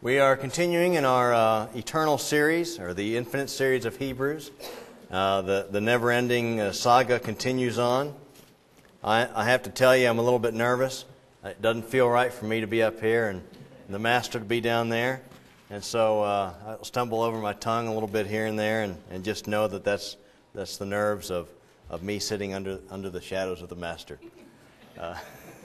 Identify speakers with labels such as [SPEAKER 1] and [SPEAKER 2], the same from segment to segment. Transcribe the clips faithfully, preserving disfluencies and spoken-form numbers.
[SPEAKER 1] We are continuing in our uh, eternal series, or the infinite series of Hebrews. Uh, the, the never-ending uh, saga continues on. I, I have to tell you, I'm a little bit nervous. It doesn't feel right for me to be up here and the master to be down there. And so uh, I'll stumble over my tongue a little bit here and there, and, and just know that that's, that's the nerves of, of me sitting under, under the shadows of the master. Uh,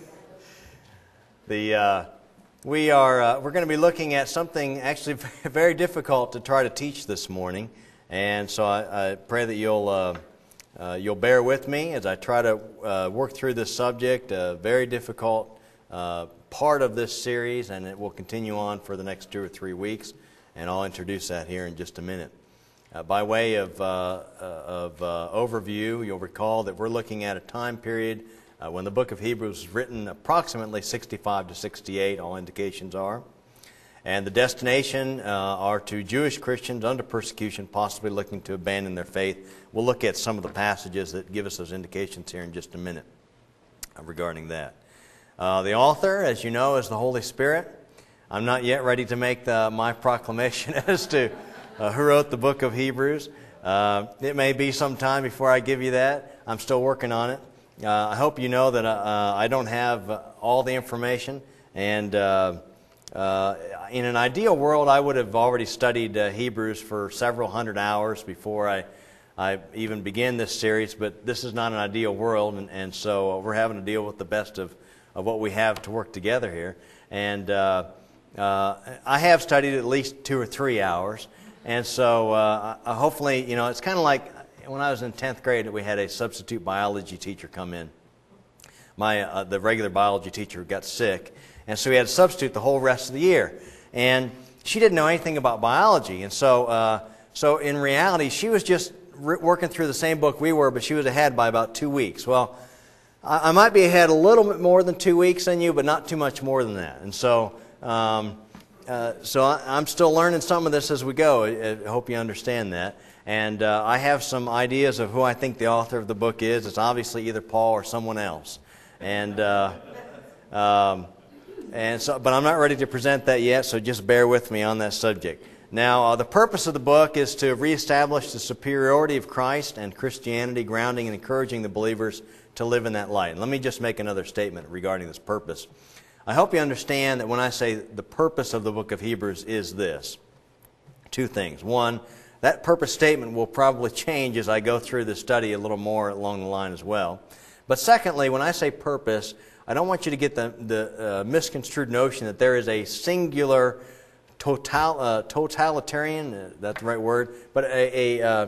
[SPEAKER 1] the... Uh, We are uh, we're going to be looking at something actually very difficult to try to teach this morning, and so I, I pray that you'll uh, uh, you'll bear with me as I try to uh, work through this subject. A very difficult uh, part of this series, and it will continue on for the next two or three weeks. And I'll introduce that here in just a minute. Uh, by way of uh, of uh, overview, you'll recall that we're looking at a time period Uh, when the book of Hebrews was written, approximately sixty-five to sixty-eight, all indications are. And the destination uh, are to Jewish Christians under persecution, possibly looking to abandon their faith. We'll look at some of the passages that give us those indications here in just a minute uh, regarding that. Uh, the author, as you know, is the Holy Spirit. I'm not yet ready to make the, my proclamation as to uh, who wrote the book of Hebrews. Uh, it may be some time before I give you that. I'm still working on it. Uh, I hope you know that uh, I don't have uh, all the information, and uh, uh, in an ideal world, I would have already studied uh, Hebrews for several hundred hours before I, I even begin this series, but this is not an ideal world, and, and so we're having to deal with the best of, of what we have to work together here. And uh, uh, I have studied at least two or three hours, and so uh, hopefully, you know, it's kind of like when I was in tenth grade, we had a substitute biology teacher come in. My uh, the regular biology teacher got sick, and so we had to substitute the whole rest of the year. And she didn't know anything about biology, and so uh, so in reality, she was just re- working through the same book we were, but she was ahead by about two weeks. Well, I, I might be ahead a little bit more than two weeks than you, but not too much more than that. And so um, uh, so I, I'm still learning some of this as we go. I, I hope you understand that. And uh, I have some ideas of who I think the author of the book is. It's obviously either Paul or someone else. And uh, um, and so, but I'm not ready to present that yet, so just bear with me on that subject. Now, uh, the purpose of the book is to reestablish the superiority of Christ and Christianity, grounding and encouraging the believers to live in that light. And let me just make another statement regarding this purpose. I hope you understand that when I say the purpose of the book of Hebrews is this. Two things. One, that purpose statement will probably change as I go through the study a little more along the line as well. But secondly, when I say purpose, I don't want you to get the, the uh, misconstrued notion that there is a singular total, uh, totalitarian, uh, that's the right word, but a, a, uh,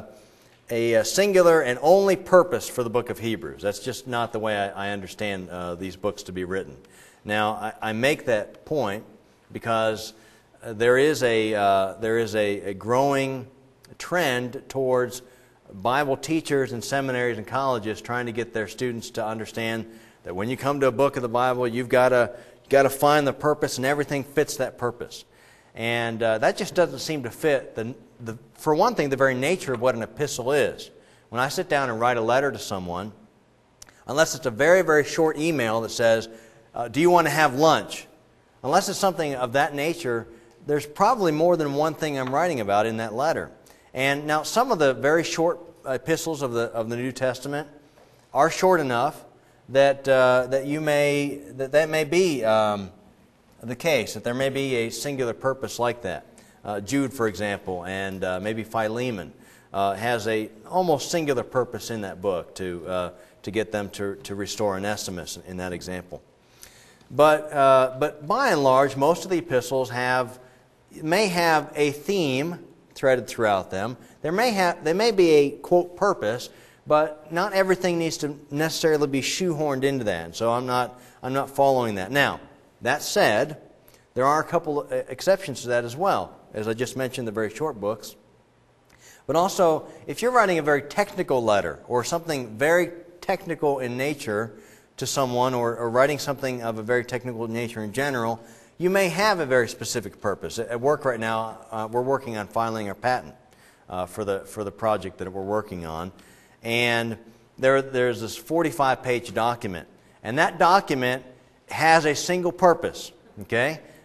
[SPEAKER 1] a singular and only purpose for the book of Hebrews. That's just not the way I, I understand uh, these books to be written. Now, I, I make that point because uh, there is a, uh, there is a, a growing trend towards Bible teachers and seminaries and colleges trying to get their students to understand that when you come to a book of the Bible, you've got to got to find the purpose, and everything fits that purpose. And uh, that just doesn't seem to fit, the, the, for one thing, the very nature of what an epistle is. When I sit down and write a letter to someone, unless it's a very, very short email that says, uh, do you want to have lunch? Unless it's something of that nature, there's probably more than one thing I'm writing about in that letter. And now some of the very short epistles of the of the New Testament are short enough that uh, that you may that that may be um, the case, that there may be a singular purpose like that. Uh, Jude, for example, and uh, maybe Philemon uh, has a almost singular purpose in that book to uh, to get them to to restore Onesimus in that example. But uh, but by and large, most of the epistles have may have a theme threaded throughout them. There may have, there may be a, quote, purpose, but not everything needs to necessarily be shoehorned into that. And so I'm not, I'm not following that. Now, that said, there are a couple of exceptions to that as well, as I just mentioned, the very short books. But also, if you're writing a very technical letter or something very technical in nature to someone, or, or writing something of a very technical nature in general, you may have a very specific purpose. At work right now, uh, we're working on filing our patent uh, for the for the project that we're working on, and there there's this forty-five page document, and that document has a single purpose. Okay,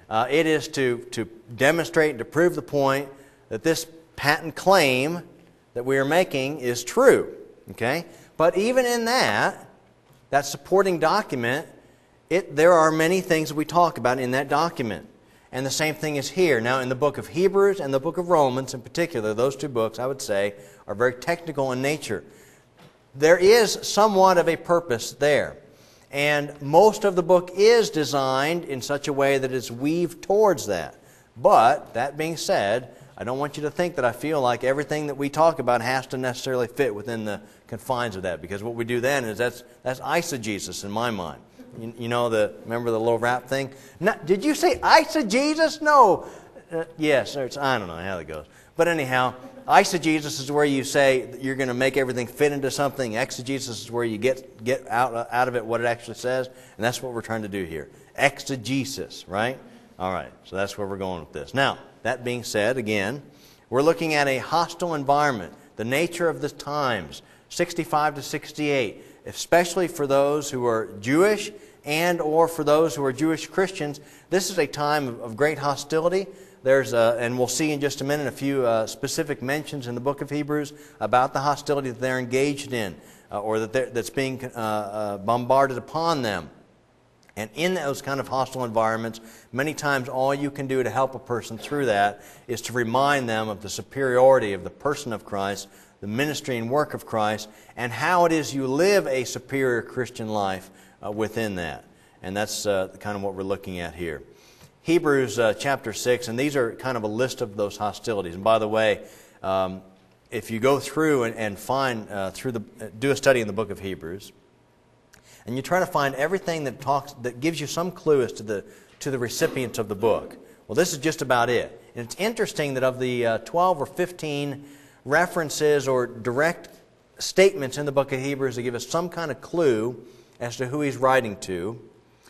[SPEAKER 1] Uh, it is to, to demonstrate and to prove the point that this patent claim that we are making is true. Okay? But even in that, that supporting document, it, there are many things that we talk about in that document. And the same thing is here. Now, in the book of Hebrews and the book of Romans in particular, those two books, I would say, are very technical in nature. There is somewhat of a purpose there. And most of the book is designed in such a way that it's weaved towards that. But, that being said, I don't want you to think that I feel like everything that we talk about has to necessarily fit within the confines of that. Because what we do then is that's, that's eisegesis in my mind. You, you know, the remember the little rap thing? No, did you say eisegesis? No. Uh, yes, it's, I don't know how that goes. But anyhow, eisegesis is where you say that you're going to make everything fit into something. Exegesis is where you get get out, out of it what it actually says. And that's what we're trying to do here. Exegesis, right? All right, so that's where we're going with this. Now, that being said, again, we're looking at a hostile environment, the nature of the times, sixty-five to sixty-eight, especially for those who are Jewish and or for those who are Jewish Christians. This is a time of, of great hostility. There's, a, and we'll see in just a minute, a few uh, specific mentions in the book of Hebrews about the hostility that they're engaged in uh, or that that's being uh, uh, bombarded upon them. And in those kind of hostile environments, many times all you can do to help a person through that is to remind them of the superiority of the person of Christ, the ministry and work of Christ, and how it is you live a superior Christian life uh, within that. And that's uh, kind of what we're looking at here. Hebrews uh, chapter six, and these are kind of a list of those hostilities. And by the way, um, if you go through and, and find, uh, through the, uh, do a study in the book of Hebrews, and you try to find everything that talks, that gives you some clue as to the, to the recipients of the book. Well, this is just about it. And it's interesting that of the uh, twelve or fifteen references or direct statements in the book of Hebrews that give us some kind of clue as to who he's writing to,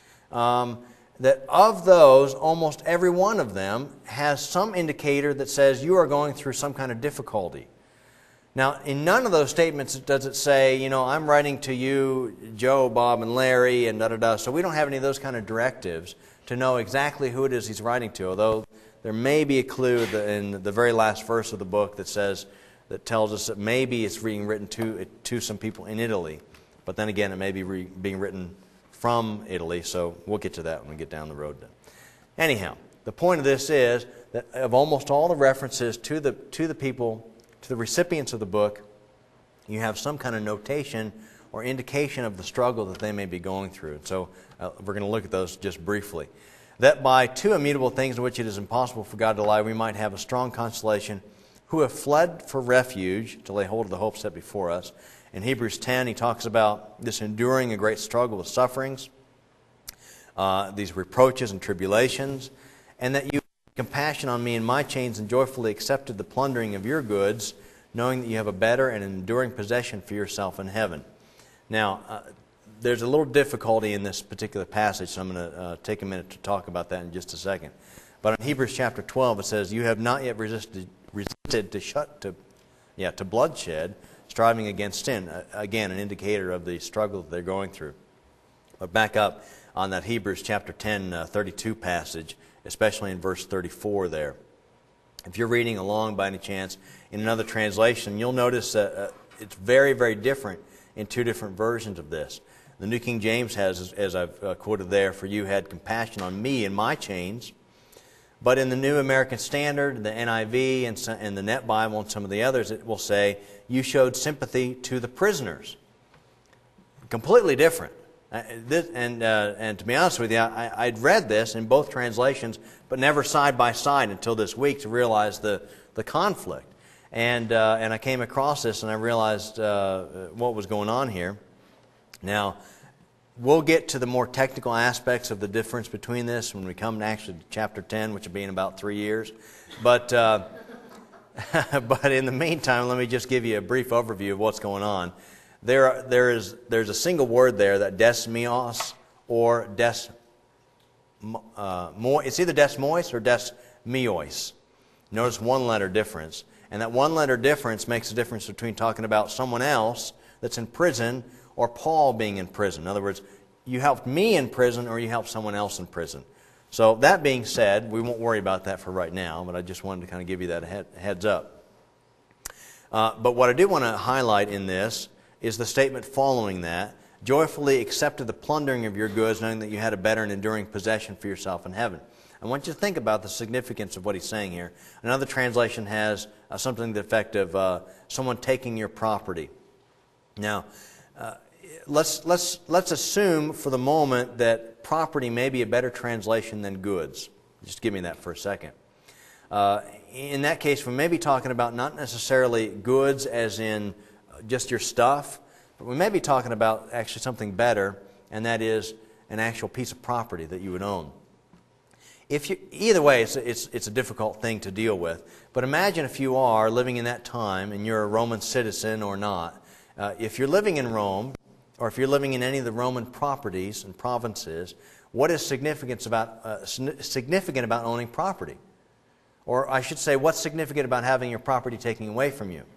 [SPEAKER 1] um, that of those, almost every one of them has some indicator that says you are going through some kind of difficulty. Now, in none of those statements does it say, you know, I'm writing to you, Joe, Bob, and Larry, and da-da-da. So we don't have any of those kind of directives to know exactly who it is he's writing to, although there may be a clue in the very last verse of the book that says, that tells us that maybe it's being written to, to some people in Italy. But then again, it may be re, being written from Italy, so we'll get to that when we get down the road then. Anyhow, the point of this is that of almost all the references to the to the people, to the recipients of the book, you have some kind of notation or indication of the struggle that they may be going through. So uh, we're going to look at those just briefly. That by two immutable things in which it is impossible for God to lie, we might have a strong consolation, who have fled for refuge to lay hold of the hope set before us. In Hebrews ten, he talks about this enduring a great struggle with sufferings, uh, these reproaches and tribulations, and that you have compassion on me and my chains and joyfully accepted the plundering of your goods, knowing that you have a better and enduring possession for yourself in heaven. Now, uh, there's a little difficulty in this particular passage, so I'm going to uh, take a minute to talk about that in just a second. But in Hebrews chapter twelve, it says, you have not yet resisted, resisted to shut to, yeah, to bloodshed, striving against sin. Again, an indicator of the struggle that they're going through. But back up on that Hebrews chapter ten, uh, thirty-two passage, especially in verse thirty-four there. If you're reading along by any chance in another translation, you'll notice that uh, it's very, very different in two different versions of this. The New King James has, as, as I've uh, quoted there, for you had compassion on me and my chains. But in the New American Standard, the N I V, and, some, and the Net Bible, and some of the others, it will say, you showed sympathy to the prisoners. Completely different. Uh, this, and, uh, and to be honest with you, I, I'd read this in both translations, but never side by side until this week to realize the, the conflict. And, uh, and I came across this and I realized uh, what was going on here. Now, we'll get to the more technical aspects of the difference between this when we come actually to chapter ten, which will be in about three years. But uh, but in the meantime, let me just give you a brief overview of what's going on. There, are, there is there's a single word there, that desmios or des. Uh, mo, it's either desmois or desmiois. Notice one letter difference, and that one letter difference makes a difference between talking about someone else that's in prison or Paul being in prison. In other words, you helped me in prison or you helped someone else in prison. So that being said, we won't worry about that for right now, but I just wanted to kind of give you that head, heads up. Uh, but what I do want to highlight in this is the statement following that, joyfully accepted the plundering of your goods, knowing that you had a better and enduring possession for yourself in heaven. I want you to think about the significance of what he's saying here. Another translation has uh, something to the effect of uh, someone taking your property. Now, uh, let's let's let's assume for the moment that property may be a better translation than goods. Just give me that for a second. Uh, in that case, we may be talking about not necessarily goods as in just your stuff, but we may be talking about actually something better, and that is an actual piece of property that you would own. If you, either way, it's a, it's, it's a difficult thing to deal with. But imagine if you are living in that time and you're a Roman citizen or not. Uh, if you're living in Rome, or if you're living in any of the Roman properties and provinces, what is significant about, uh, significant about owning property? Or I should say, what's significant about having your property taken away from you?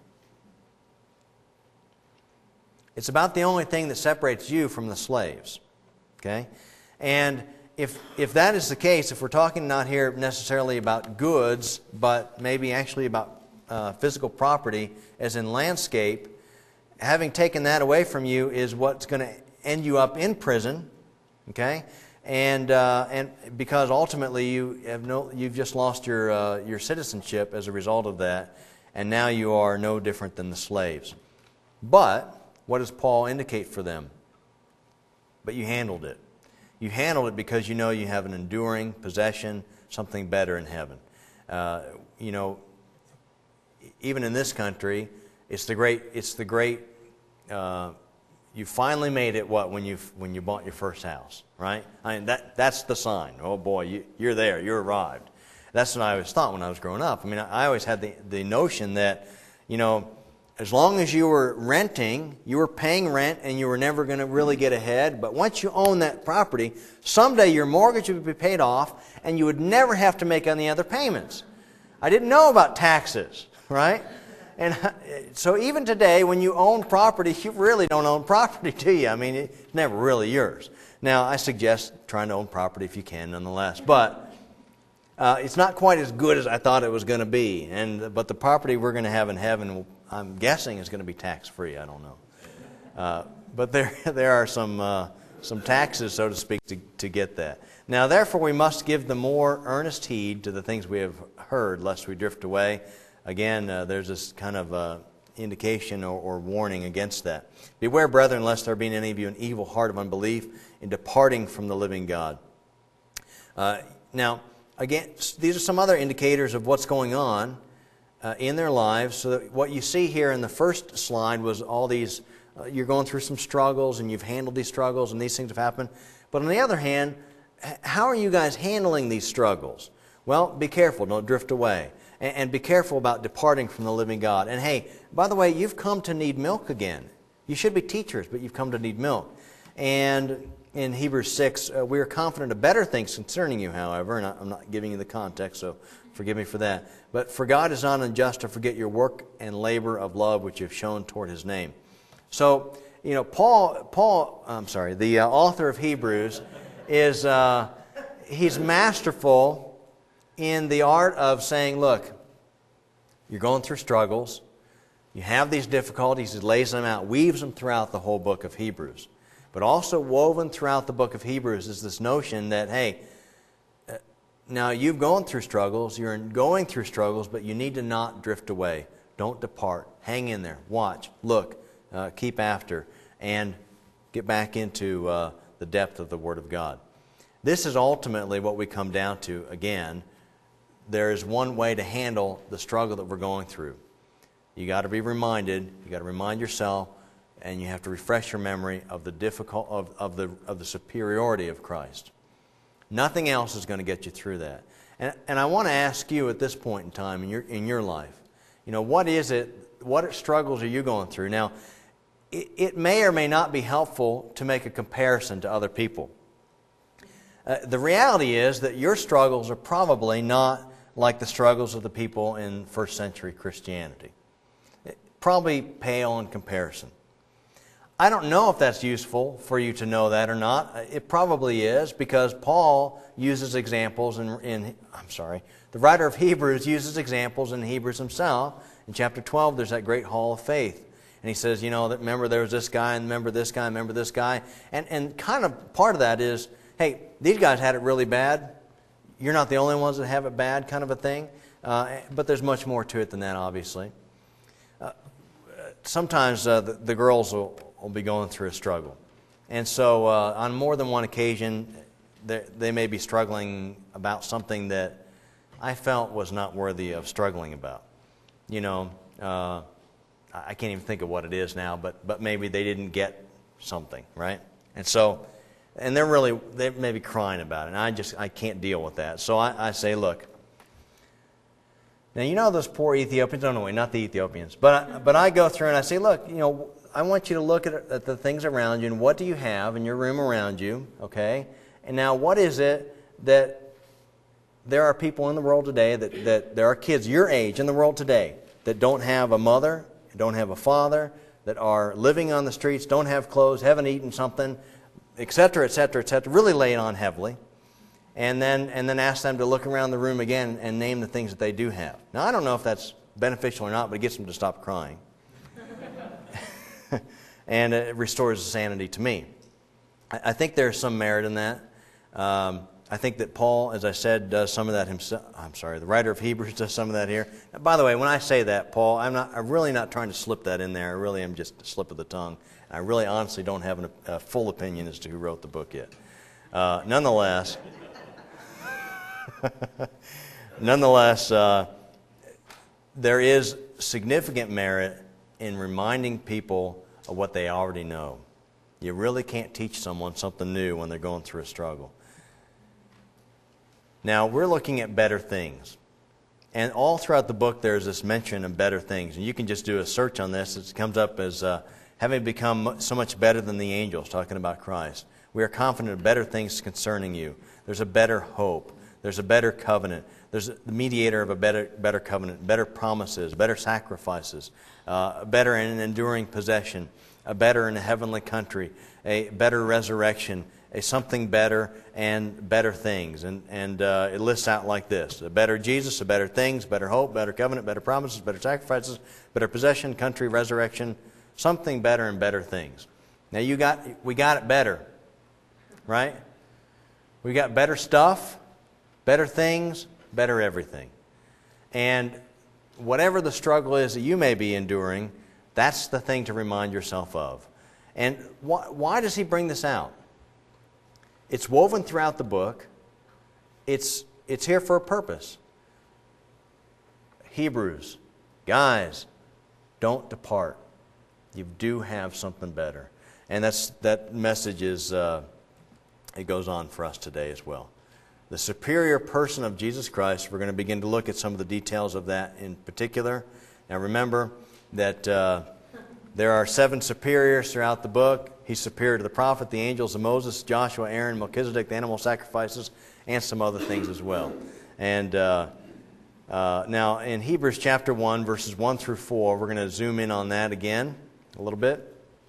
[SPEAKER 1] It's about the only thing that separates you from the slaves. Okay? And If if that is the case, if we're talking not here necessarily about goods, but maybe actually about uh, physical property, as in landscape, having taken that away from you is what's going to end you up in prison, okay? And uh, and because ultimately you have no, you've just lost your uh, your citizenship as a result of that, and now you are no different than the slaves. But what does Paul indicate for them? But you handled it. You handled it because you know you have an enduring possession, something better in heaven. Uh, you know, even in this country, it's the great. It's the great. Uh, you finally made it. What when you when you bought your first house, right? I mean that that's the sign. Oh boy, you, you're there. You arrived. That's what I always thought when I was growing up. I mean, I always had the the notion that, you know, as long as you were renting, you were paying rent and you were never going to really get ahead. But once you own that property, someday your mortgage would be paid off and you would never have to make any other payments. I didn't know about taxes, right? And so even today, when you own property, you really don't own property, do you? I mean, it's never really yours. Now, I suggest trying to own property if you can, nonetheless. But uh, it's not quite as good as I thought it was going to be. And but the property we're going to have in heaven will, I'm guessing is going to be tax-free. I don't know, uh, but there there are some uh, some taxes, so to speak, to, to get that. Now, therefore, we must give the more earnest heed to the things we have heard, lest we drift away. Again, uh, there's this kind of uh, indication or, or warning against that. Beware, brethren, lest there be in any of you an evil heart of unbelief in departing from the living God. Uh, now, again, these are some other indicators of what's going on Uh, in their lives. So that what you see here in the first slide was all these, uh, you're going through some struggles and you've handled these struggles and these things have happened. But on the other hand, how are you guys handling these struggles? Well, be careful, don't drift away. And, and be careful about departing from the living God. And hey, by the way, you've come to need milk again. You should be teachers, but you've come to need milk. And in Hebrews six, uh, we are confident of better things concerning you, however, and I, I'm not giving you the context, so forgive me for that. But for God is not unjust to forget your work and labor of love which you have shown toward His name. So, you know, Paul, Paul, I'm sorry, the uh, author of Hebrews is, uh, he's masterful in the art of saying, look, you're going through struggles, you have these difficulties, he lays them out, weaves them throughout the whole book of Hebrews. But also woven throughout the book of Hebrews is this notion that, hey, now, you've gone through struggles, you're going through struggles, but you need to not drift away. Don't depart. Hang in there. Watch. Look. Uh, keep after. And get back into uh, the depth of the Word of God. This is ultimately what we come down to. Again, there is one way to handle the struggle that we're going through. You got to be reminded, you got to remind yourself, and you have to refresh your memory of the difficult of, of the of the superiority of Christ. Nothing else is going to get you through that. And, and I want to ask you at this point in time in your in your life, you know, what is it, what struggles are you going through? Now, it, it may or may not be helpful to make a comparison to other people. Uh, the reality is that your struggles are probably not like the struggles of the people in first century Christianity. Probably pale in comparison. I don't know if that's useful for you to know that or not. It probably is, because Paul uses examples in, in I'm sorry, the writer of Hebrews uses examples in Hebrews himself. In chapter twelve, there's that great hall of faith. And he says, you know, that remember there was this guy, and remember this guy, and remember this guy. And, and kind of part of that is, hey, these guys had it really bad. You're not the only ones that have it bad, kind of a thing. Uh, but there's much more to it than that, obviously. Uh, sometimes uh, the, the girls will, will be going through a struggle. And so uh, on more than one occasion, they, they may be struggling about something that I felt was not worthy of struggling about. You know, uh, I can't even think of what it is now, but but maybe they didn't get something, right? And so, and they're really, they may be crying about it, and I just, I can't deal with that. So I, I say, look, now you know those poor Ethiopians, no, no, wait, not the Ethiopians, but I, but I go through and I say, look, you know, I want you to look at, at the things around you, and what do you have in your room around you, okay? And now what is it that there are people in the world today, that, that there are kids your age in the world today that don't have a mother, don't have a father, that are living on the streets, don't have clothes, haven't eaten something, et cetera, et cetera, et cetera, really lay it on heavily, and then and then ask them to look around the room again and name the things that they do have. Now, I don't know if that's beneficial or not, but it gets them to stop crying. And it restores the sanity to me. I, I think there's some merit in that. Um, I think that Paul, as I said, does some of that himself. I'm sorry, the writer of Hebrews does some of that here. Now, by the way, when I say that, Paul, I'm not. I'm really not trying to slip that in there. I really am just a slip of the tongue. I really, honestly, don't have an, a full opinion as to who wrote the book yet. Uh, nonetheless, nonetheless, uh, there is significant merit in reminding people of what they already know. You really can't teach someone something new when they're going through a struggle. Now, we're looking at better things. And all throughout the book, there's this mention of better things. And you can just do a search on this. It comes up as uh, having become so much better than the angels, talking about Christ. We are confident of better things concerning you. There's a better hope. There's a better covenant. There's the mediator of a better, better covenant, better promises, better sacrifices, uh, a better and enduring possession, a better and a heavenly country, a better resurrection, a something better, and better things. And, and uh, it lists out like this: a better Jesus, a better things, better hope, better covenant, better promises, better sacrifices, better possession, country, resurrection, something better and better things. Now you got, we got it better, right? We got better stuff, better things, better everything. And whatever the struggle is that you may be enduring, that's the thing to remind yourself of. And why, why does he bring this out? It's woven throughout the book. It's, it's here for a purpose. Hebrews, guys, don't depart. You do have something better. And that's, that message is, uh, it goes on for us today as well. The superior person of Jesus Christ, we're going to begin to look at some of the details of that in particular. Now remember that uh, there are seven superiors throughout the book. He's superior to the prophet, the angels, the Moses, Joshua, Aaron, Melchizedek, the animal sacrifices, and some other things as well. And uh, uh, now in Hebrews chapter one, verses one through four, we're going to zoom in on that again a little bit.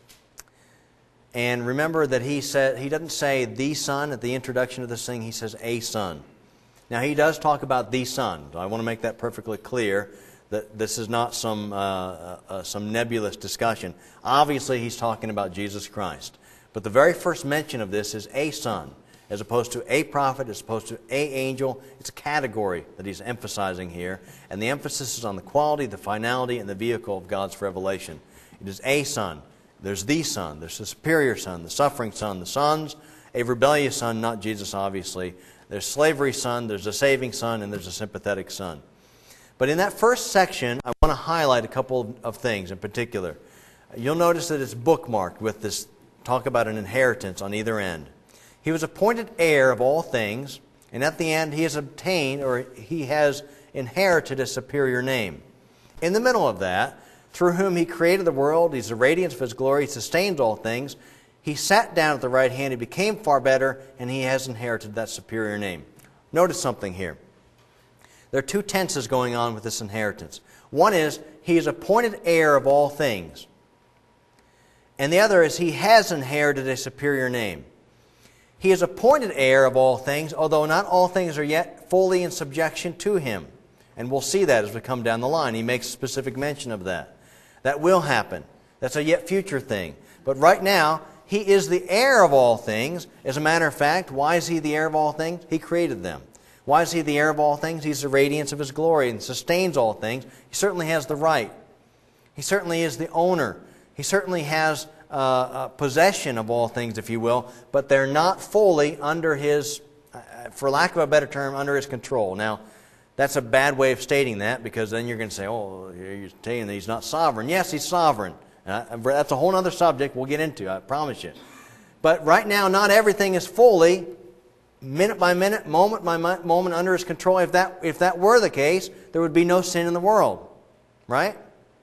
[SPEAKER 1] And remember that he said he doesn't say the Son at the introduction of this thing. He says a Son. Now he does talk about the Son. I want to make that perfectly clear, that this is not some uh, uh, some nebulous discussion. Obviously he's talking about Jesus Christ. But the very first mention of this is a Son, as opposed to a prophet, as opposed to a angel. It's a category that he's emphasizing here. And the emphasis is on the quality, the finality, and the vehicle of God's revelation. It is a Son. There's the Son, there's the superior Son, the suffering Son, the sons, a rebellious Son, not Jesus obviously. There's slavery Son, there's a saving Son, and there's a sympathetic Son. But in that first section, I want to highlight a couple of things in particular. You'll notice that it's bookmarked with this talk about an inheritance on either end. He was appointed heir of all things, and at the end he has obtained, or he has inherited, a superior name. In the middle of that, through whom he created the world, he's the radiance of his glory, he sustains all things. He sat down at the right hand, he became far better, and he has inherited that superior name. Notice something here. There are two tenses going on with this inheritance. One is, he is appointed heir of all things. and the other is he has inherited a superior name. He is appointed heir of all things, although not all things are yet fully in subjection to him. And we'll see that as we come down the line. He makes specific mention of that. That will happen. That's a yet future thing. But right now, he is the heir of all things. As a matter of fact, why is he the heir of all things? He created them. Why is he the heir of all things? He's the radiance of his glory and sustains all things. He certainly has the right. He certainly is the owner. He certainly has uh, uh, possession of all things, if you will, but they're not fully under his, uh, for lack of a better term, under his control. Now, that's a bad way of stating that, because then you're going to say, oh, you're saying that he's not sovereign. Yes, he's sovereign. Uh, that's a whole other subject we'll get into, I promise you. But right now, not everything is fully, minute by minute, moment by moment, under his control. If that, if that were the case, there would be no sin in the world. Right?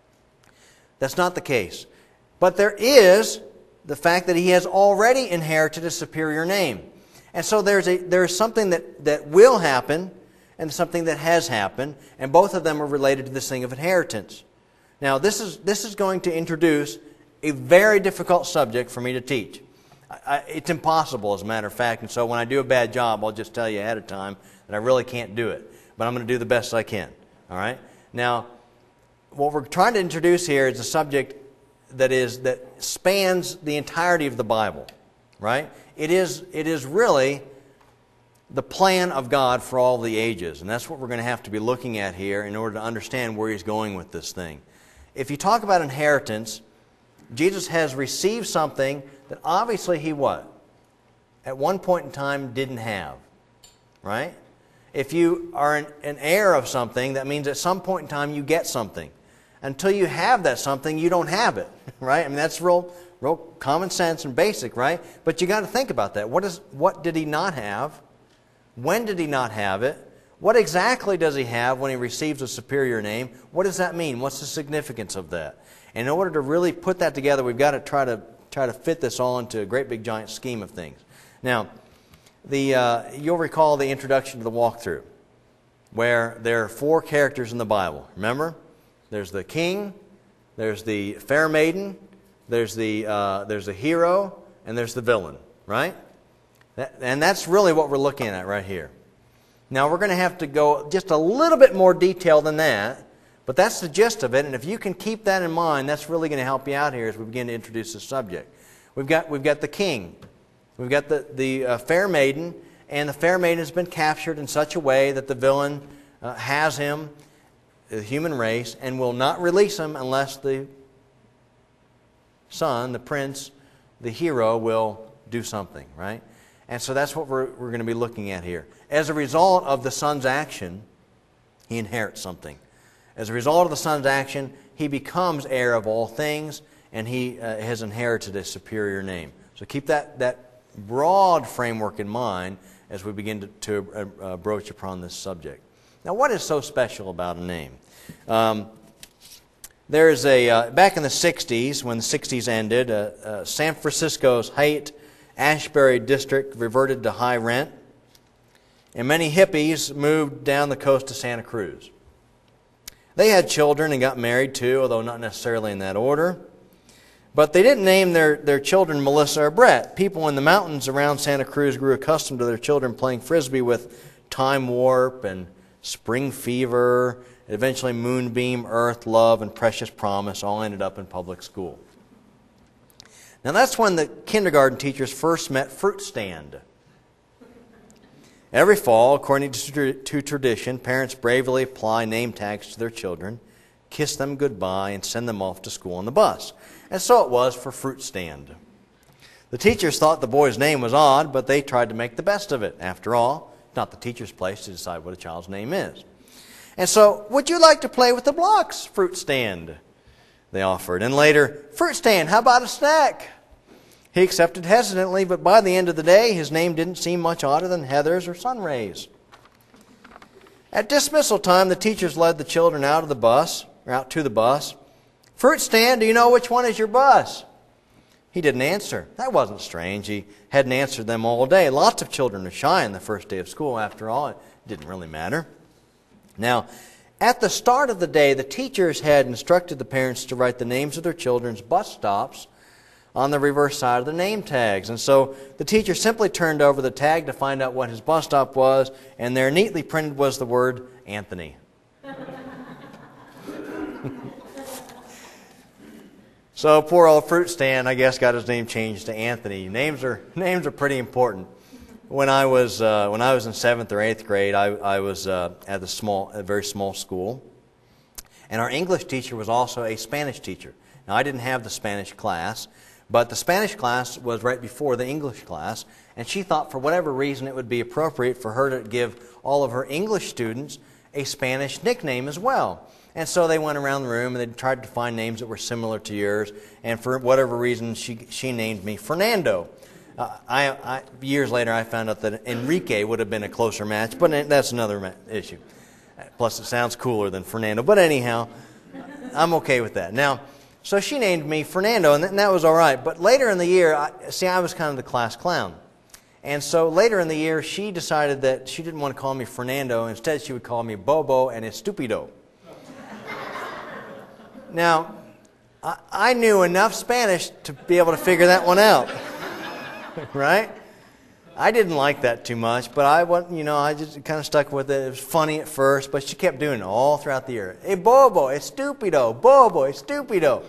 [SPEAKER 1] That's not the case. But there is the fact that he has already inherited a superior name. And so there's, a, there's something that, that will happen and something that has happened, and both of them are related to this thing of inheritance. Now, this is, this is going to introduce a very difficult subject for me to teach. I, I, it's impossible, as a matter of fact, and so when I do a bad job, I'll just tell you ahead of time that I really can't do it. But I'm going to do the best I can. All right? Now, what we're trying to introduce here is a subject that is that spans the entirety of the Bible. Right? It is, it is really the plan of God for all the ages. And that's what we're going to have to be looking at here in order to understand where he's going with this thing. If you talk about inheritance, Jesus has received something that obviously he what? At one point in time didn't have. Right? If you are an, an heir of something, that means at some point in time you get something. Until you have that something, you don't have it. Right? I mean, that's real, real common sense and basic, right? But you got to think about that. What is, what did he not have? When did he not have it? What exactly does he have when he receives a superior name? What does that mean? What's the significance of that? And in order to really put that together, we've got to try to try to fit this all into a great big giant scheme of things. Now, the uh, you'll recall the introduction to the walkthrough, where there are four characters in the Bible. Remember, there's the king, there's the fair maiden, there's the uh, there's the hero, and there's the villain. Right? That, and that's really what we're looking at right here. Now, we're going to have to go just a little bit more detail than that, but that's the gist of it, and if you can keep that in mind, that's really going to help you out here as we begin to introduce the subject. We've got, we've got the king, we've got the, the uh, fair maiden, and the fair maiden has been captured in such a way that the villain uh, has him, the human race, and will not release him unless the son, the prince, the hero will do something, right? And so that's what we're, we're going to be looking at here. As a result of the son's action, he inherits something. As a result of the son's action, he becomes heir of all things, and he uh, has inherited a superior name. So keep that, that broad framework in mind as we begin to, to uh, broach upon this subject. Now, what is so special about a name? Um, there's a, uh, back in the sixties, when the sixties ended, uh, uh, San Francisco's Haight Ashbury district reverted to high rent, and many hippies moved down the coast to Santa Cruz. They had children and got married too, although not necessarily in that order. But they didn't name their, their children Melissa or Brett. People in the mountains around Santa Cruz grew accustomed to their children playing Frisbee with Time Warp and Spring Fever, and eventually Moonbeam, Earth, Love, and Precious Promise all ended up in public school. Now that's when the kindergarten teachers first met Fruit Stand. Every fall, according to, to tradition, parents bravely apply name tags to their children, kiss them goodbye, and send them off to school on the bus. And so it was for Fruit Stand. The teachers thought the boy's name was odd, but they tried to make the best of it. After all, it's not the teacher's place to decide what a child's name is. And so, would you like to play with the blocks, Fruit Stand? They offered. And later, Fruit Stand, how about a snack? He accepted hesitantly, but by the end of the day, his name didn't seem much odder than Heathers or Sunrays. At dismissal time, the teachers led the children out of the bus, or out to the bus. Fruit Stand, do you know which one is your bus? He didn't answer. That wasn't strange. He hadn't answered them all day. Lots of children are shy on the first day of school. After all, it didn't really matter. Now, at the start of the day, the teachers had instructed the parents to write the names of their children's bus stops on the reverse side of the name tags. And so the teacher simply turned over the tag to find out what his bus stop was, and there neatly printed was the word Anthony. So poor old fruit stand, I guess, got his name changed to Anthony. Names are names are pretty important. When I was uh, when I was in seventh or eighth grade, I, I was uh, at a small, a very small school, and our English teacher was also a Spanish teacher. Now I didn't have the Spanish class, but the Spanish class was right before the English class, and she thought for whatever reason it would be appropriate for her to give all of her English students a Spanish nickname as well. And so they went around the room and they tried to find names that were similar to yours. And for whatever reason, she she named me Fernando. Uh, I, I years later, I found out that Enrique would have been a closer match, but that's another ma- issue. Plus, it sounds cooler than Fernando. But anyhow, I'm okay with that. Now, so she named me Fernando, and that, and that was all right. But later in the year, I, see, I was kind of the class clown. And so later in the year, she decided that she didn't want to call me Fernando. Instead, she would call me Bobo and Estupido. Now, I, I knew enough Spanish to be able to figure that one out, right? I didn't like that too much, but I wasn't, you know, I just kind of stuck with it. It was funny at first, but she kept doing it all throughout the year. Hey, Bobo, Estupido, Bobo, Estupido.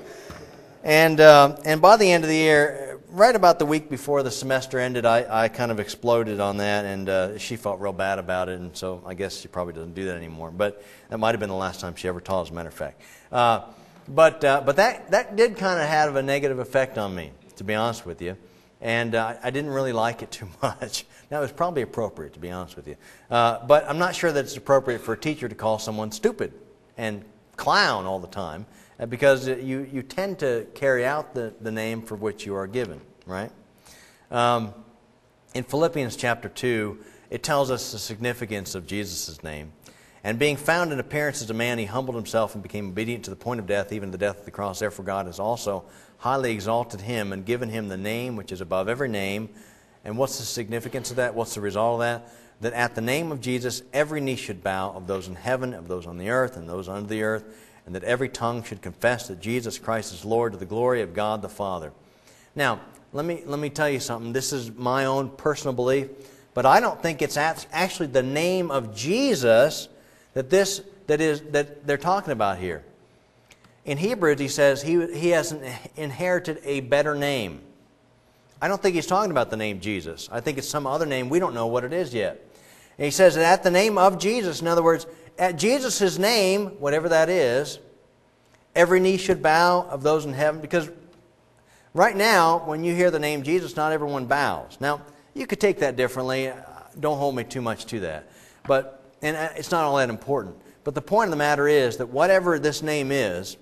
[SPEAKER 1] And uh, and by the end of the year, right about the week before the semester ended, I, I kind of exploded on that, and uh, she felt real bad about it, and so I guess she probably doesn't do that anymore. But that might have been the last time she ever taught, as a matter of fact. Uh, but uh, but that, that did kind of have a negative effect on me, to be honest with you, and uh, I didn't really like it too much. Now, it was probably appropriate, to be honest with you. Uh, but I'm not sure that it's appropriate for a teacher to call someone stupid and clown all the time, because you, you tend to carry out the, the name for which you are given, right? Um, in Philippians chapter two, it tells us the significance of Jesus' name. And being found in appearance as a man, he humbled himself and became obedient to the point of death, even the death of the cross. Therefore God has also highly exalted him and given him the name which is above every name. And what's the significance of that? What's the result of that? That at the name of Jesus, every knee should bow, of those in heaven, of those on the earth, and those under the earth, and that every tongue should confess that Jesus Christ is Lord, to the glory of God the Father. Now, let me let me tell you something. This is my own personal belief, but I don't think it's actually the name of Jesus that this that is that they're talking about here. In Hebrews, he says he he has inherited a better name. I don't think he's talking about the name Jesus. I think it's some other name. We don't know what it is yet. And he says that at the name of Jesus, in other words, at Jesus' name, whatever that is, every knee should bow of those in heaven. Because right now, when you hear the name Jesus, not everyone bows. Now, you could take that differently. Don't hold me too much to that. But, and it's not all that important. But the point of the matter is that whatever this name is,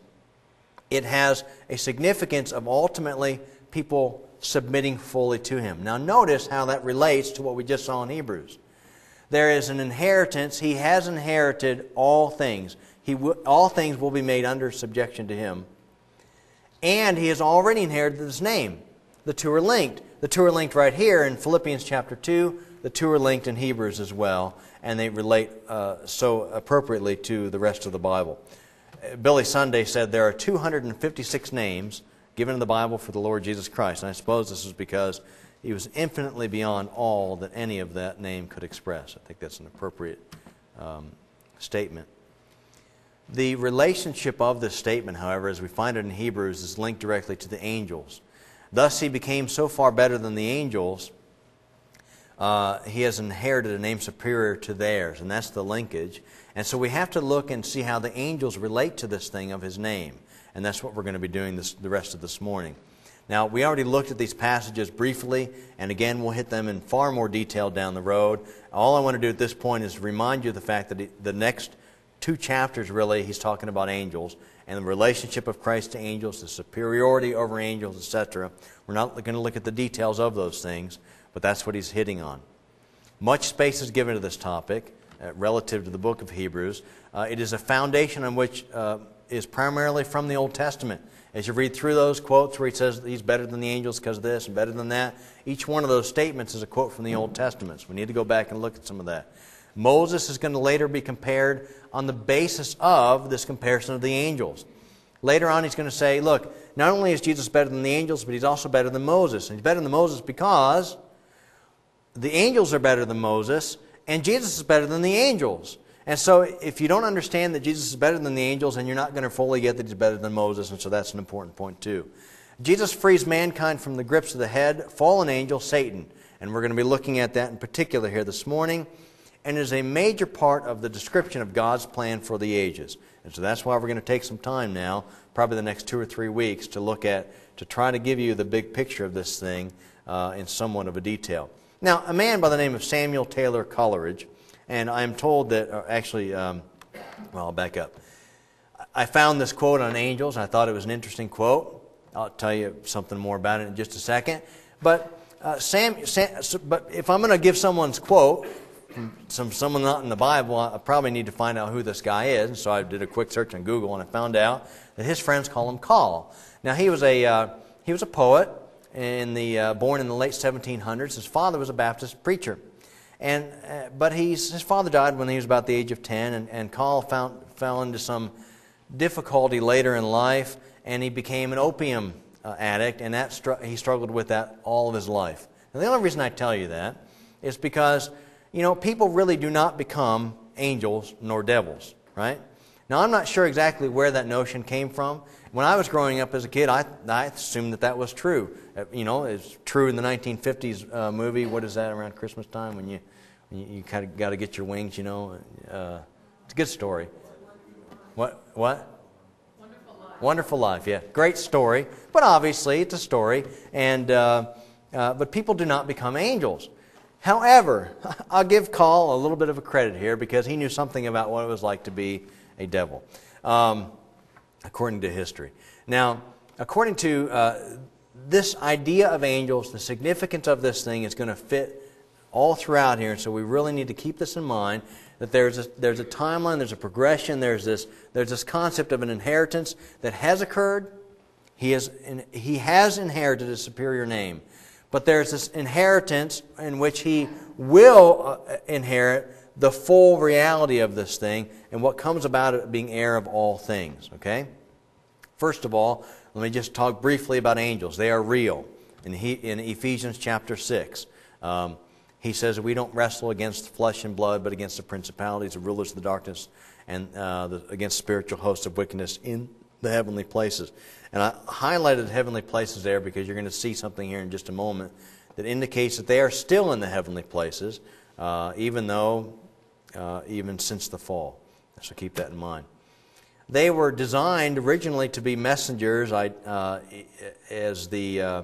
[SPEAKER 1] it has a significance of ultimately people submitting fully to him. Now, notice how that relates to what we just saw in Hebrews. There is an inheritance. He has inherited all things. He w- all things will be made under subjection to him. And he has already inherited his name. The two are linked. The two are linked right here in Philippians chapter two. The two are linked in Hebrews as well. And they relate uh, so appropriately to the rest of the Bible. Uh, Billy Sunday said there are two hundred fifty-six names given in the Bible for the Lord Jesus Christ. And I suppose this is because he was infinitely beyond all that any of that name could express. I think that's an appropriate um, statement. The relationship of this statement, however, as we find it in Hebrews, is linked directly to the angels. Thus he became so far better than the angels, uh, he has inherited a name superior to theirs, and that's the linkage. And so we have to look and see how the angels relate to this thing of his name. And that's what we're going to be doing this, the rest of this morning. Now, we already looked at these passages briefly, and again, we'll hit them in far more detail down the road. All I want to do at this point is remind you of the fact that the next two chapters, really, he's talking about angels, and the relationship of Christ to angels, the superiority over angels, et cetera. We're not going to look at the details of those things, but that's what he's hitting on. Much space is given to this topic uh, relative to the book of Hebrews. Uh, it is a foundation on which uh, is primarily from the Old Testament. As you read through those quotes where he says he's better than the angels because of this and better than that, each one of those statements is a quote from the Old Testament. So we need to go back and look at some of that. Moses is going to later be compared on the basis of this comparison of the angels. Later on, he's going to say, look, not only is Jesus better than the angels, but he's also better than Moses. And he's better than Moses because the angels are better than Moses, and Jesus is better than the angels. And so if you don't understand that Jesus is better than the angels, then you're not going to fully get that he's better than Moses, and so that's an important point too. Jesus frees mankind from the grips of the head, fallen angel, Satan. And we're going to be looking at that in particular here this morning. And is a major part of the description of God's plan for the ages. And so that's why we're going to take some time now, probably the next two or three weeks, to look at, to try to give you the big picture of this thing uh, in somewhat of a detail. Now, a man by the name of Samuel Taylor Coleridge, and I'm told that, uh, actually, um, well, I'll back up. I found this quote on angels, and I thought it was an interesting quote. I'll tell you something more about it in just a second. But uh, Sam, Sam, but if I'm going to give someone's quote, Some someone not in the Bible, I probably need to find out who this guy is. And so I did a quick search on Google, and I found out that his friends call him Call. Now he was a uh, he was a poet, in the uh, born in the late seventeen hundreds. His father was a Baptist preacher, and uh, but he's his father died when he was about the age of ten, and, and Call found fell into some difficulty later in life, and he became an opium uh, addict, and that str- he struggled with that all of his life. Now the only reason I tell you that is because, you know, people really do not become angels nor devils, right? Now, I'm not sure exactly where that notion came from. When I was growing up as a kid, I, I assumed that that was true. Uh, you know, it's true in the nineteen fifties uh, movie. What is that, around Christmas time when you when you, you kind of got to get your wings, you know? Uh, it's a good story. What? What? Wonderful Life. Wonderful Life, yeah. Great story. But obviously, it's a story. And uh, uh, but people do not become angels. However, I'll give Call a little bit of a credit here because he knew something about what it was like to be a devil, um, according to history. Now, according to uh, this idea of angels, the significance of this thing is going to fit all throughout here, and so we really need to keep this in mind, that there's a, there's a timeline, there's a progression, there's this, there's this concept of an inheritance that has occurred. He has, he has inherited a superior name. But there's this inheritance in which he will uh, inherit the full reality of this thing and what comes about it being heir of all things. Okay? First of all, let me just talk briefly about angels. They are real. In, he, in Ephesians chapter six, um, he says we don't wrestle against flesh and blood, but against the principalities, the rulers of the darkness, and uh, the, against spiritual hosts of wickedness in the heavenly places. And I highlighted heavenly places there because you're going to see something here in just a moment that indicates that they are still in the heavenly places, uh, even though, uh, even since the fall. So keep that in mind. They were designed originally to be messengers I, uh, as the, uh,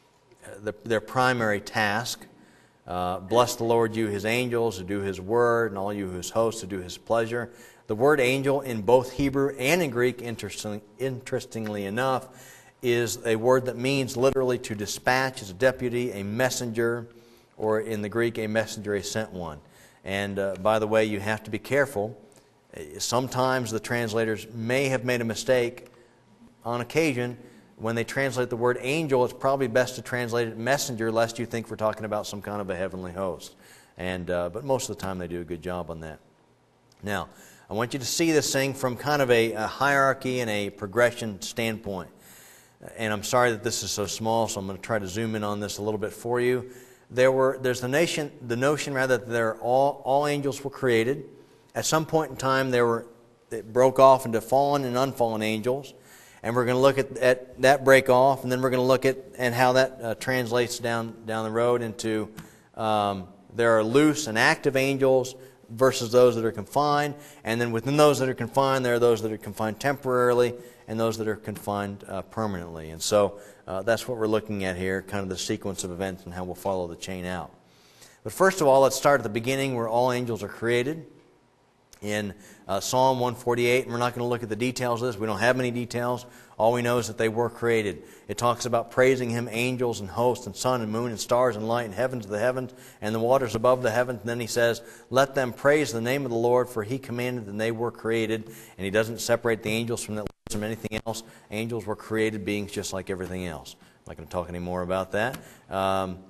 [SPEAKER 1] the their primary task. Uh, Bless the Lord, you His angels, who do His word, and all you His hosts, who do His pleasure. The word angel in both Hebrew and in Greek, interesting, interestingly enough, is a word that means literally to dispatch as a deputy, a messenger, or in the Greek, a messenger, a sent one. And uh, by the way, you have to be careful. Sometimes the translators may have made a mistake on occasion. When they translate the word angel, it's probably best to translate it messenger, lest you think we're talking about some kind of a heavenly host. And uh, but most of the time they do a good job on that. Now, I want you to see this thing from kind of a, a hierarchy and a progression standpoint. And I'm sorry that this is so small, so I'm going to try to zoom in on this a little bit for you. There were, there's the nation, the notion rather that there all all angels were created. At some point in time, there were it broke off into fallen and unfallen angels, and we're going to look at, at that break off, and then we're going to look at and how that uh, translates down down the road into um, there are loose and active angels versus those that are confined, and then within those that are confined, there are those that are confined temporarily and those that are confined uh, permanently. And so uh, that's what we're looking at here, kind of the sequence of events and how we'll follow the chain out. But first of all, let's start at the beginning where all angels are created. In uh, Psalm one forty-eight, and we're not going to look at the details of this. We don't have many details. All we know is that they were created. It talks about praising Him, angels and hosts and sun and moon and stars and light and heavens of the heavens and the waters above the heavens. And then He says, let them praise the name of the Lord, for He commanded and they were created. And He doesn't separate the angels from, the, from anything else. Angels were created beings just like everything else. I'm not going to talk any more about that. Um,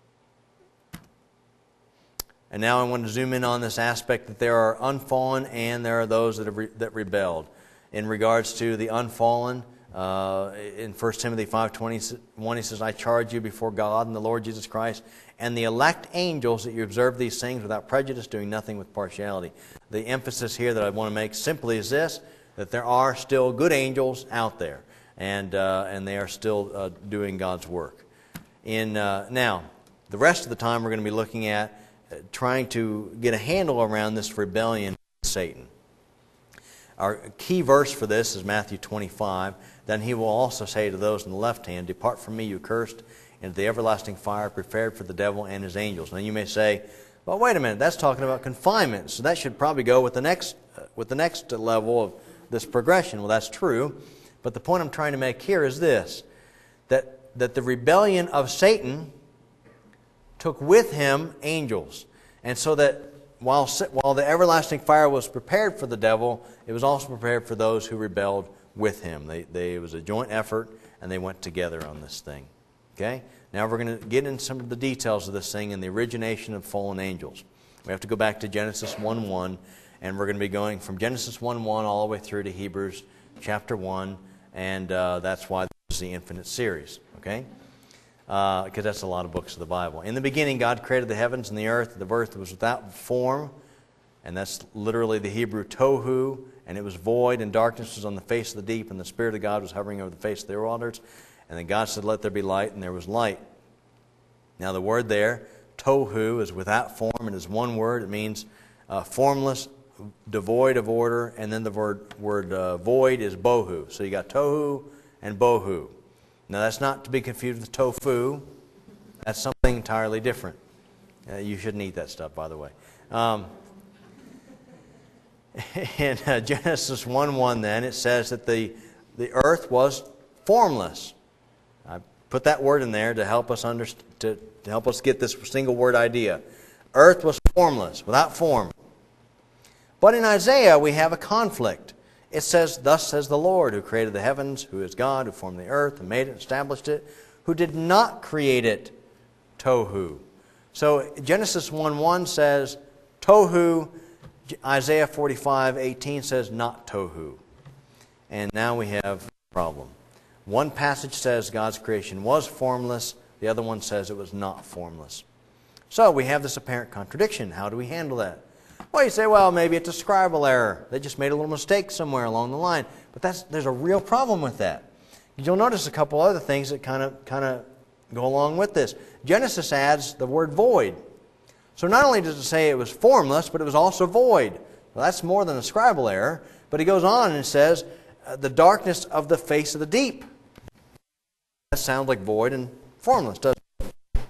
[SPEAKER 1] And now I want to zoom in on this aspect that there are unfallen and there are those that have re- that rebelled. in regards to the unfallen. Uh, in First Timothy five twenty-one, he says, I charge you before God and the Lord Jesus Christ and the elect angels that you observe these things without prejudice, doing nothing with partiality. The emphasis here that I want to make simply is this, that there are still good angels out there, and uh, and they are still uh, doing God's work. In uh, Now, the rest of the time we're going to be looking at uh, trying to get a handle around this rebellion of Satan. Our key verse for this is Matthew twenty-five. Then he will also say to those on the left hand, Depart from me, you cursed, into the everlasting fire prepared for the devil and his angels. Now you may say, well, wait a minute, that's talking about confinement, so that should probably go with the next uh, with the next level of this progression. Well, that's true, but the point I'm trying to make here is this, that, that the rebellion of Satan took with him angels, and so that while, while the everlasting fire was prepared for the devil, it was also prepared for those who rebelled with him. They, they, it was a joint effort, and they went together on this thing. Okay? Now we're going to get into some of the details of this thing and the origination of fallen angels. We have to go back to Genesis one one, and we're going to be going from Genesis one one all the way through to Hebrews chapter one, and uh, that's why this is the Infinite Series. Okay? Because uh, that's a lot of books of the Bible. In the beginning, God created the heavens and the earth. The earth was without form, and that's literally the Hebrew tohu, and it was void, and darkness was on the face of the deep, and the Spirit of God was hovering over the face of the waters. And then God said, let there be light, and there was light. Now the word there, tohu, is without form. It is one word. It means uh, formless, devoid of order, and then the word, word uh, void is bohu. So you got tohu and bohu. Now that's not to be confused with tofu. That's something entirely different. Uh, you shouldn't eat that stuff, by the way. Um, in uh, Genesis one one then, it says that the, the earth was formless. I put that word in there to help us underst- to, to help us get this single word idea. Earth was formless, without form. But in Isaiah we have a conflict. It says, Thus says the Lord, who created the heavens, who is God, who formed the earth, and made it, established it, who did not create it, tohu. So Genesis one one says, tohu. Isaiah forty-five eighteen says, not tohu. And now we have a problem. One passage says God's creation was formless. The other one says it was not formless. So we have this apparent contradiction. How do we handle that? Well, you say, well, maybe it's a scribal error. They just made a little mistake somewhere along the line. But that's, there's a real problem with that. You'll notice a couple other things that kind of kind of go along with this. Genesis adds the word void. So not only does it say it was formless, but it was also void. Well, that's more than a scribal error. But he goes on and says, uh, the darkness of the face of the deep. That sounds like void and formless, doesn't it?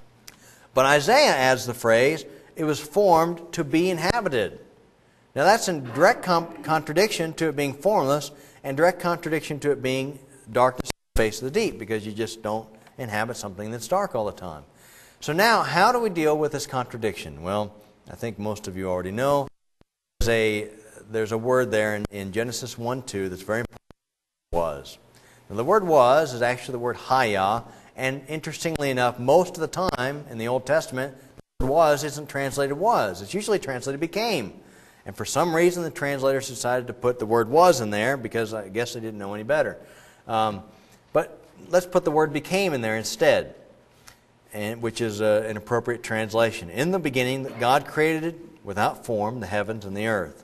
[SPEAKER 1] But Isaiah adds the phrase, it was formed to be inhabited. Now that's in direct com- contradiction to it being formless and direct contradiction to it being darkness of the face of the deep, because you just don't inhabit something that's dark all the time. So now, how do we deal with this contradiction? Well, I think most of you already know. There's a, there's a word there in, in Genesis one two that's very important. Was. Now, the word was is actually the word haya, and interestingly enough, most of the time in the Old Testament, the word was isn't translated was. It's usually translated became. And for some reason, the translators decided to put the word was in there, because I guess they didn't know any better. Um, but let's put the word became in there instead, and, which is a, an appropriate translation. In the beginning, God created without form the heavens and the earth.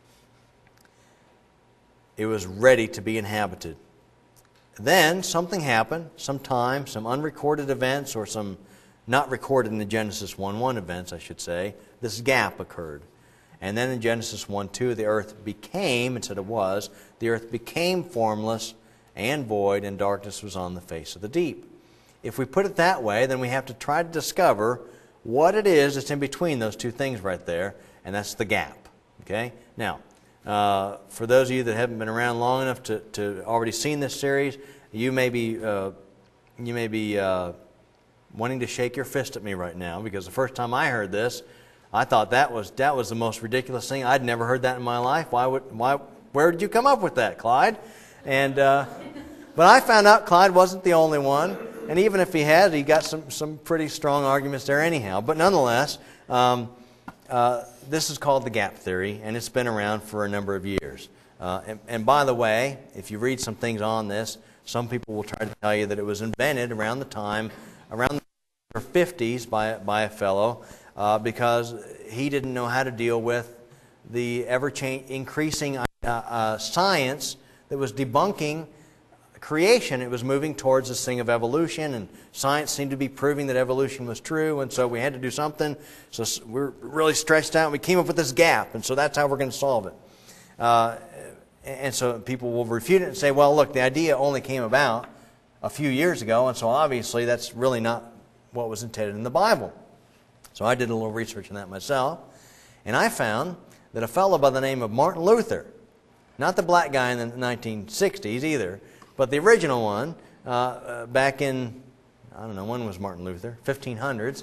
[SPEAKER 1] It was ready to be inhabited. Then something happened, some time, some unrecorded events, or some not recorded in the Genesis one one events, I should say. This gap occurred. And then in Genesis one two, the earth became, instead of was, the earth became formless and void, and darkness was on the face of the deep. If we put it that way, then we have to try to discover what it is that's in between those two things right there, and that's the gap. Okay? Now, uh, for those of you that haven't been around long enough to, to already seen this series, you may be uh, you may be uh, wanting to shake your fist at me right now, because the first time I heard this, I thought that was that was the most ridiculous thing. I'd never heard that in my life. Why would why? Where did you come up with that, Clyde? And uh, but I found out Clyde wasn't the only one. And even if he had, he got some, some pretty strong arguments there anyhow. But nonetheless, um, uh, this is called the gap theory, and it's been around for a number of years. Uh, and, and by the way, if you read some things on this, some people will try to tell you that it was invented around the time, around the fifties by, by a fellow, uh, because he didn't know how to deal with the ever-increasing uh, uh, science that was debunking creation. It was moving towards this thing of evolution, and science seemed to be proving that evolution was true, and so we had to do something. So we're really stretched out, and we came up with this gap, and so that's how we're going to solve it. Uh, and so people will refute it and say, well, look, the idea only came about a few years ago, and so obviously that's really not what was intended in the Bible. So I did a little research on that myself, and I found that a fellow by the name of Martin Luther, not the black guy in the nineteen sixties either, but the original one, uh, uh, back in, I don't know, when was Martin Luther? fifteen hundreds,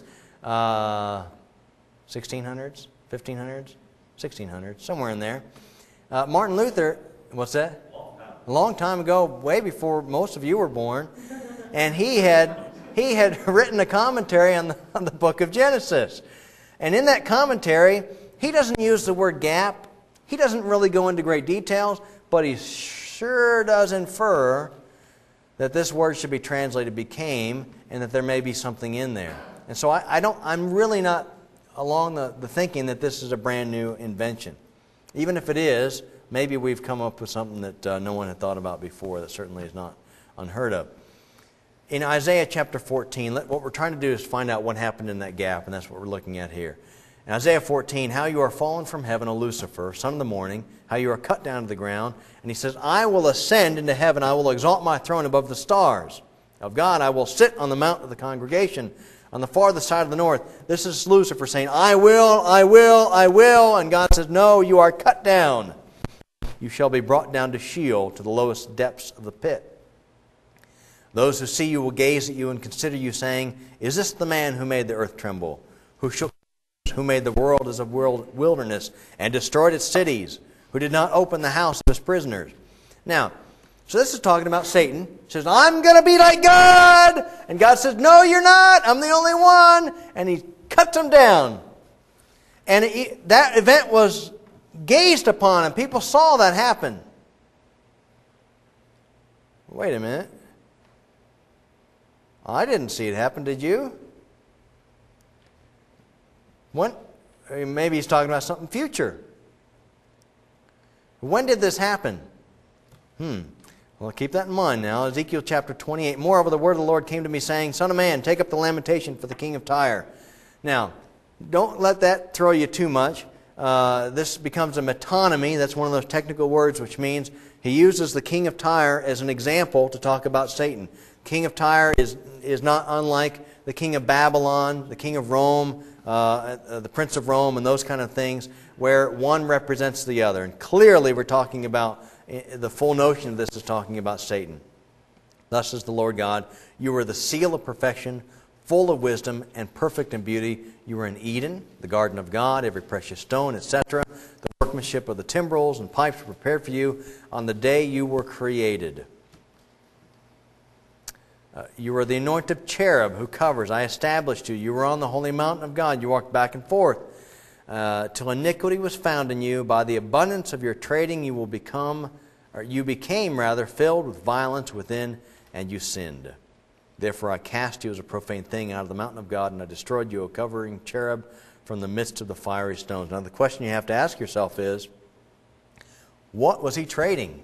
[SPEAKER 1] uh, sixteen hundreds, fifteen hundreds, sixteen hundreds, somewhere in there. Uh, Martin Luther, what's that? Long time. A long time ago, way before most of you were born, and he had he had written a commentary on the, on the book of Genesis. And in that commentary, he doesn't use the word gap. He doesn't really go into great details, but he sure does infer that this word should be translated became, and that there may be something in there. And so I, I don't, I'm really not along the, the thinking that this is a brand new invention. Even if it is, maybe we've come up with something that uh, no one had thought about before that certainly is not unheard of. In Isaiah chapter fourteen, let, what we're trying to do is find out what happened in that gap, and that's what we're looking at here. In Isaiah fourteen, how you are fallen from heaven, O Lucifer, son of the morning, how you are cut down to the ground. And he says, I will ascend into heaven, I will exalt my throne above the stars of God. I will sit on the mount of the congregation on the farthest side of the north. This is Lucifer saying, I will, I will, I will. And God says, no, you are cut down. You shall be brought down to Sheol, to the lowest depths of the pit. Those who see you will gaze at you and consider you, saying, is this the man who made the earth tremble, who shook, who made the world as a wilderness and destroyed its cities, who did not open the house of his prisoners? Now, so this is talking about Satan. He says, I'm going to be like God. And God says, no, you're not. I'm the only one. And he cuts him down. And it, that event was gazed upon, and people saw that happen. Wait a minute. I didn't see it happen, did you? When? Maybe he's talking about something future. When did this happen? Hmm. Well, keep that in mind now. Ezekiel chapter twenty-eight. Moreover, the word of the Lord came to me, saying, Son of man, take up the lamentation for the king of Tyre. Now, don't let that throw you too much. Uh, this becomes a metonymy. That's one of those technical words, which means he uses the king of Tyre as an example to talk about Satan. King of Tyre is, is not unlike the king of Babylon, the king of Rome, uh, the prince of Rome, and those kind of things, where one represents the other. And clearly we're talking about, the full notion of this is talking about Satan. Thus says the Lord God, you are the seal of perfection, full of wisdom and perfect in beauty. You were in Eden, the garden of God, every precious stone, et cetera. The workmanship of the timbrels and pipes were prepared for you on the day you were created. Uh, you were the anointed cherub who covers. I established you. You were on the holy mountain of God. You walked back and forth. Uh, till iniquity was found in you. By the abundance of your trading you will become, or you became rather, filled with violence within, and you sinned. Therefore I cast you as a profane thing out of the mountain of God, and I destroyed you, a covering cherub, from the midst of the fiery stones. Now the question you have to ask yourself is, what was he trading?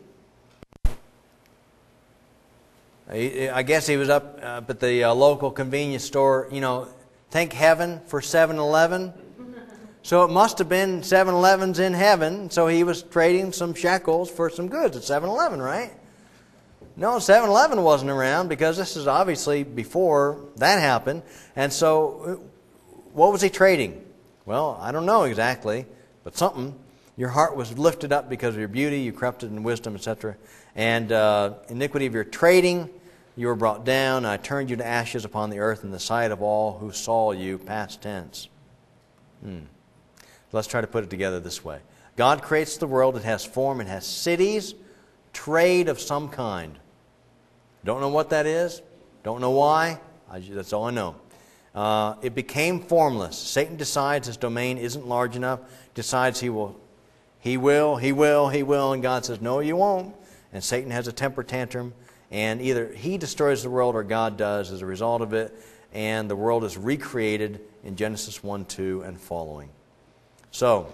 [SPEAKER 1] I guess he was up, up at the uh, local convenience store, you know, thank heaven for seven eleven. So it must have been seven elevens in heaven, so he was trading some shekels for some goods at seven eleven, right? No, seven eleven wasn't around, because this is obviously before that happened. And so what was he trading? Well, I don't know exactly, but something. Your heart was lifted up because of your beauty, you corrupted in wisdom, et cetera. And uh, iniquity of your trading, you were brought down. I turned you to ashes upon the earth in the sight of all who saw you, past tense. Hmm. Let's try to put it together this way. God creates the world. It has form. It has cities, trade of some kind. Don't know what that is. Don't know why. I, that's all I know. Uh, it became formless. Satan decides his domain isn't large enough. Decides he will He will, he will, he will, and God says, no, you won't. And Satan has a temper tantrum, and either he destroys the world or God does as a result of it, and the world is recreated in Genesis one, two, and following. So,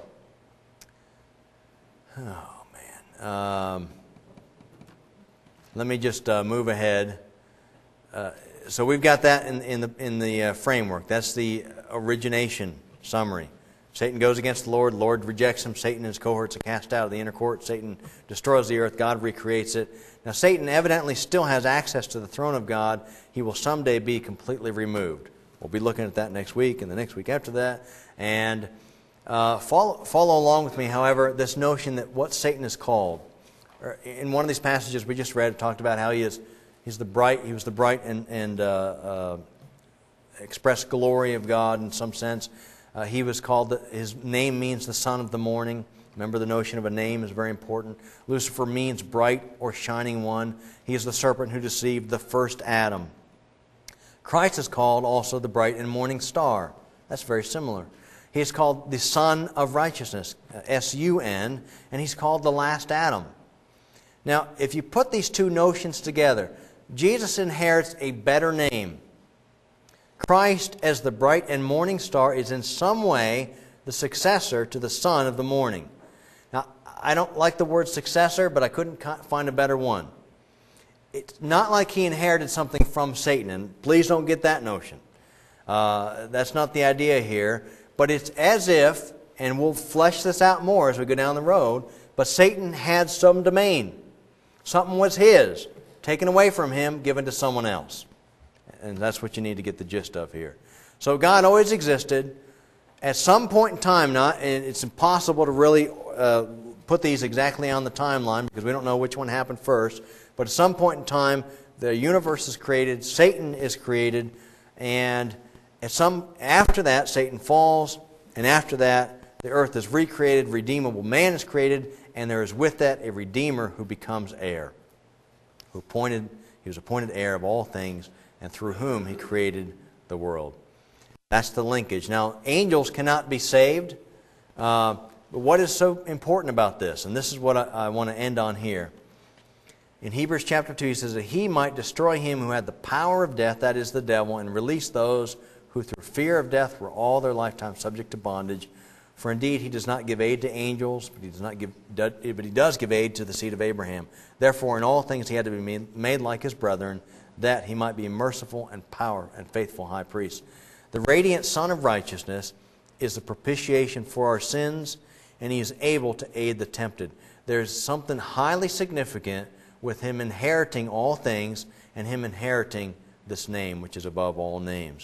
[SPEAKER 1] oh man, um, let me just uh, move ahead. Uh, so we've got that in, in the in the uh, framework. That's the origination summary. Satan goes against the Lord. The Lord rejects him. Satan and his cohorts are cast out of the inner court. Satan destroys the earth. God recreates it. Now, Satan evidently still has access to the throne of God. He will someday be completely removed. We'll be looking at that next week and the next week after that. And uh, follow, follow along with me, however, this notion that what Satan is called. In one of these passages we just read, it talked about how he is he's the bright, he was the bright and, and uh, uh, expressed glory of God in some sense. Uh, he was called, the, his name means the son of the morning. Remember, the notion of a name is very important. Lucifer means bright or shining one. He is the serpent who deceived the first Adam. Christ is called also the bright and morning star. That's very similar. He is called the Son of Righteousness, S U N, and he's called the last Adam. Now, if you put these two notions together, Jesus inherits a better name. Christ, as the bright and morning star, is in some way the successor to the son of the morning. Now, I don't like the word successor, but I couldn't find a better one. It's not like he inherited something from Satan, and please don't get that notion. Uh, that's not the idea here. But it's as if, and we'll flesh this out more as we go down the road, but Satan had some domain. Something was his, taken away from him, given to someone else. And that's what you need to get the gist of here. So God always existed. At some point in time, not, and it's impossible to really uh, put these exactly on the timeline because we don't know which one happened first. But at some point in time, the universe is created, Satan is created, and at some after that, Satan falls, and after that, the earth is recreated, redeemable man is created, and there is with that a Redeemer who becomes heir, who appointed, he was appointed heir of all things, and through whom he created the world. That's the linkage. Now, angels cannot be saved. Uh, but what is so important about this? And this is what I, I want to end on here. In Hebrews chapter two, he says that he might destroy him who had the power of death, that is the devil, and release those who through fear of death were all their lifetime subject to bondage. For indeed he does not give aid to angels, but he does not give, but he does give aid to the seed of Abraham. Therefore, in all things he had to be made, made like his brethren, that he might be a merciful and power and faithful high priest. The radiant Son of Righteousness is the propitiation for our sins, and he is able to aid the tempted. There's something highly significant with him inheriting all things and him inheriting this name, which is above all names.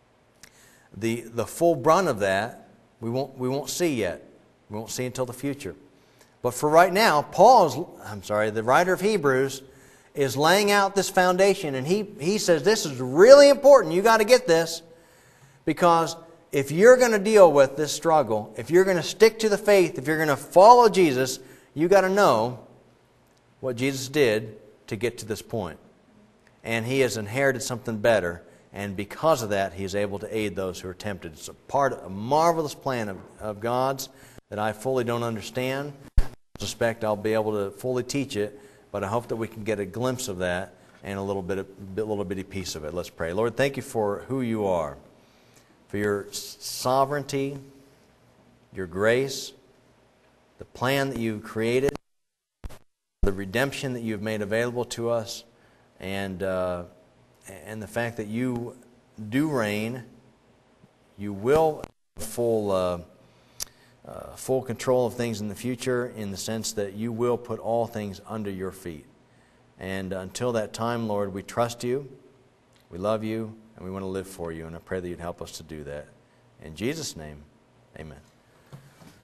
[SPEAKER 1] The the full brunt of that we won't we won't see yet. We won't see until the future. But for right now, Paul's I'm sorry, the writer of Hebrews is laying out this foundation, and he, he says this is really important. You got to get this, because if you're going to deal with this struggle, if you're going to stick to the faith, if you're going to follow Jesus, you got to know what Jesus did to get to this point. And he has inherited something better, and because of that, he is able to aid those who are tempted. It's a part of a marvelous plan of, of God's that I fully don't understand. I suspect I'll be able to fully teach it, but I hope that we can get a glimpse of that and a little bit, of, a little bitty piece of it. Let's pray. Lord, thank you for who you are, for your sovereignty, your grace, the plan that you've created, the redemption that you've made available to us, and uh, and the fact that you do reign, you will have full uh, uh, full control of things in the future, in the sense that you will put all things under your feet. And until that time, Lord, we trust you, we love you, and we want to live for you. And I pray that you'd help us to do that. In Jesus' name, amen.